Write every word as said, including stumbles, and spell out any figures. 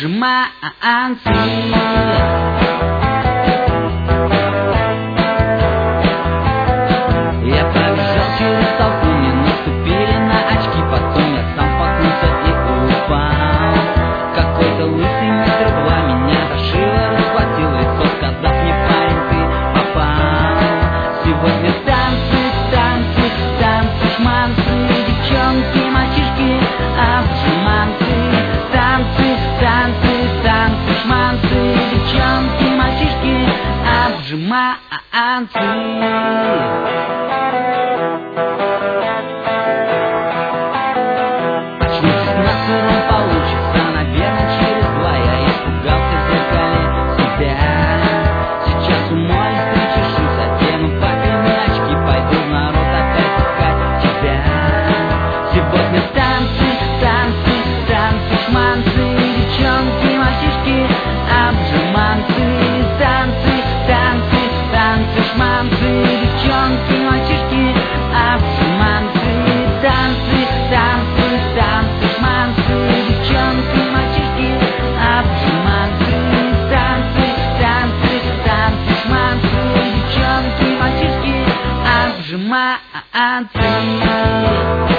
обжиманцы. Я пробежал через толпу, мне наступили на очки, потом я сам споткнулся и упал. Какой-то лысый метр два меня за шиворот схватил лицо, сказав мне: парень, ты попал. Сегодня танцы, танцы, танцы, шманцы, девчонки, мальчишки, обжиманцы. Танцы, танцы, танцы, шманцы, девчонки, мальчишки, обжиманцы. Получится, наверное, через два. Я испугался в зеркале себя. Сейчас умоюсь, причешусь, одену папины очки, пойду в народ опять искать тебя. Сегодня танцы, танцы, танцы, шманцы, девчонки, мальчишки, обжиманцы. Танцы, танцы, танцы, шманцы, девчонки, мальчишки, обжиманцы. Танцы, танцы, танцы, шманцы, девчонки, мальчишки, обжиманцы. Танцы, танцы, танцы, шманцы, девчонки, мальчишки, обжиманцы.